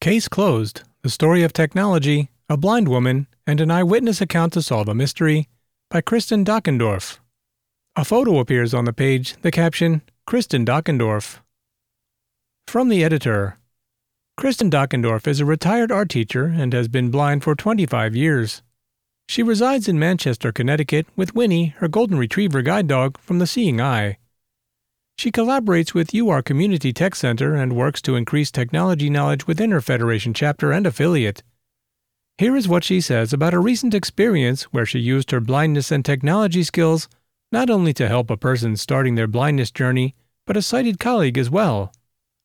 Case Closed, The Story of Technology, a Blind Woman, and an Eyewitness Account to Solve a Mystery by Kristen Dockendorf. A photo appears on the page, the caption, Kristen Dockendorf. From the editor. Kristen Dockendorf is a retired art teacher and has been blind for 25 years. She resides in Manchester, Connecticut with Winnie, her golden retriever guide dog from the Seeing Eye. She collaborates with UR Community Tech Center and works to increase technology knowledge within her Federation chapter and affiliate. Here is what she says about a recent experience where she used her blindness and technology skills not only to help a person starting their blindness journey, but a sighted colleague as well.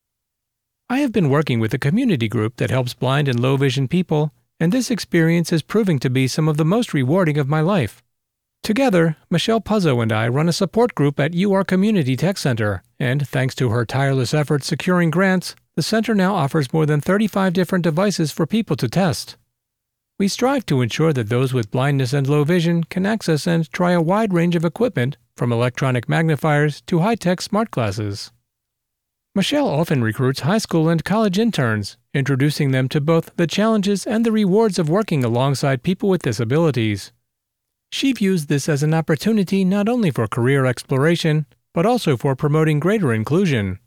I have been working with a community group that helps blind and low-vision people, and this experience is proving to be some of the most rewarding of my life. Together, Michelle Puzzo and I run a support group at UR Community Tech Center, and thanks to her tireless efforts securing grants, the center now offers more than 35 different devices for people to test. We strive to ensure that those with blindness and low vision can access and try a wide range of equipment, from electronic magnifiers to high-tech smart glasses. Michelle often recruits high school and college interns, introducing them to both the challenges and the rewards of working alongside people with disabilities. She views this as an opportunity not only for career exploration, but also for promoting greater inclusion.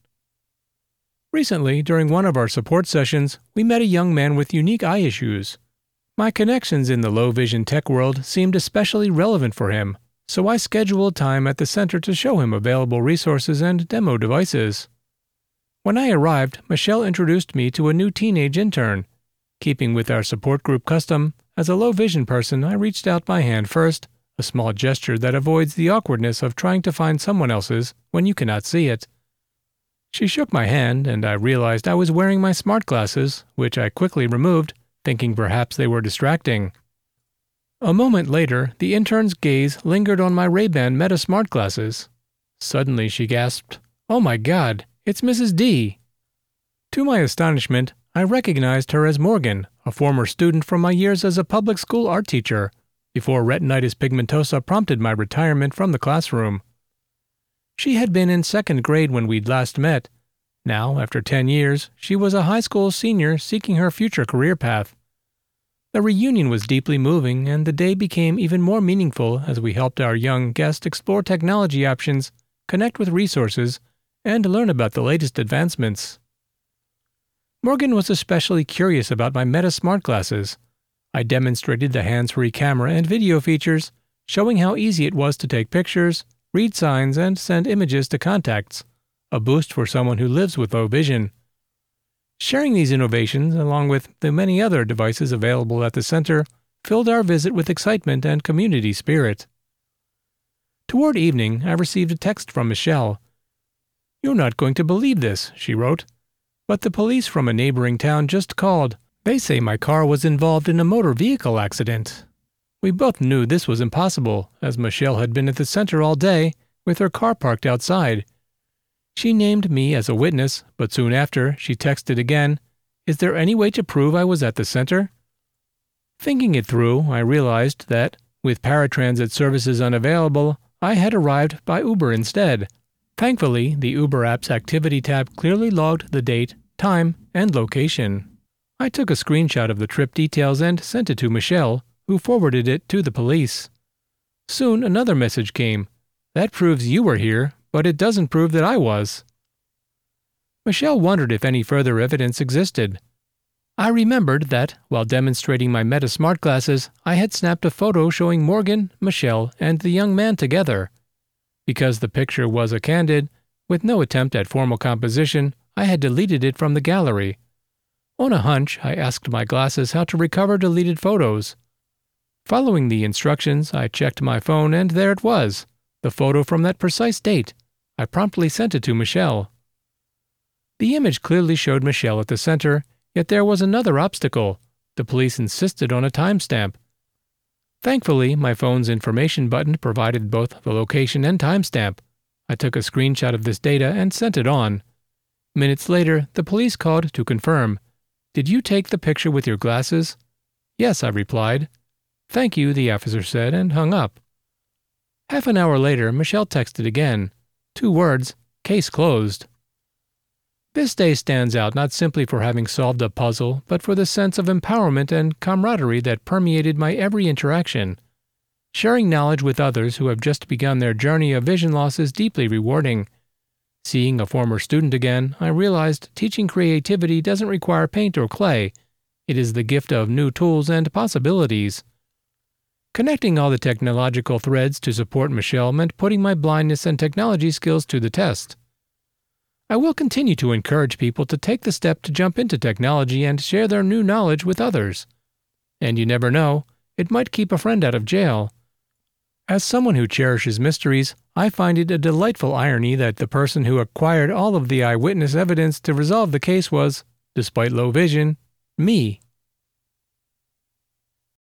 Recently, during one of our support sessions, we met a young man with unique eye issues. My connections in the low-vision tech world seemed especially relevant for him, so I scheduled time at the center to show him available resources and demo devices. When I arrived, Michelle introduced me to a new teenage intern. Keeping with our support group custom, as a low-vision person, I reached out my hand first, a small gesture that avoids the awkwardness of trying to find someone else's when you cannot see it. She shook my hand, and I realized I was wearing my smart glasses, which I quickly removed, thinking perhaps they were distracting. A moment later, the intern's gaze lingered on my Ray-Ban Meta smart glasses. Suddenly she gasped, "Oh my God, it's Mrs. D." To my astonishment, I recognized her as Morgan, a former student from my years as a public school art teacher, before retinitis pigmentosa prompted my retirement from the classroom. She had been in second grade when we'd last met. Now, after 10 years, she was a high school senior seeking her future career path. The reunion was deeply moving, and the day became even more meaningful as we helped our young guest explore technology options, connect with resources, and learn about the latest advancements. Morgan was especially curious about my Meta smart glasses. I demonstrated the hands-free camera and video features, showing how easy it was to take pictures, read signs, and send images to contacts, a boost for someone who lives with low vision. Sharing these innovations, along with the many other devices available at the center, filled our visit with excitement and community spirit. Toward evening, I received a text from Michelle. "You're not going to believe this," she wrote, "but the police from a neighboring town just called. They say my car was involved in a motor vehicle accident." We both knew this was impossible, as Michelle had been at the center all day, with her car parked outside. She named me as a witness, but soon after, she texted again, "Is there any way to prove I was at the center?" Thinking it through, I realized that, with paratransit services unavailable, I had arrived by Uber instead. Thankfully, the Uber app's activity tab clearly logged the date, time, and location. I took a screenshot of the trip details and sent it to Michelle, who forwarded it to the police. Soon another message came. "That proves you were here, but it doesn't prove that I was." Michelle wondered if any further evidence existed. I remembered that, while demonstrating my Meta smart glasses, I had snapped a photo showing Morgan, Michelle, and the young man together. Because the picture was a candid, with no attempt at formal composition, I had deleted it from the gallery. On a hunch, I asked my glasses how to recover deleted photos. Following the instructions, I checked my phone and there it was, the photo from that precise date. I promptly sent it to Michelle. The image clearly showed Michelle at the center, yet there was another obstacle. The police insisted on a timestamp. Thankfully, my phone's information button provided both the location and timestamp. I took a screenshot of this data and sent it on. Minutes later, the police called to confirm. "Did you take the picture with your glasses?" "Yes," I replied. "Thank you," the officer said, and hung up. Half an hour later, Michelle texted again. 2 words, "Case closed." This day stands out not simply for having solved a puzzle, but for the sense of empowerment and camaraderie that permeated my every interaction. Sharing knowledge with others who have just begun their journey of vision loss is deeply rewarding. Seeing a former student again, I realized teaching creativity doesn't require paint or clay. It is the gift of new tools and possibilities. Connecting all the technological threads to support Michelle meant putting my blindness and technology skills to the test. I will continue to encourage people to take the step to jump into technology and share their new knowledge with others. And you never know, it might keep a friend out of jail. As someone who cherishes mysteries, I find it a delightful irony that the person who acquired all of the eyewitness evidence to resolve the case was, despite low vision, me.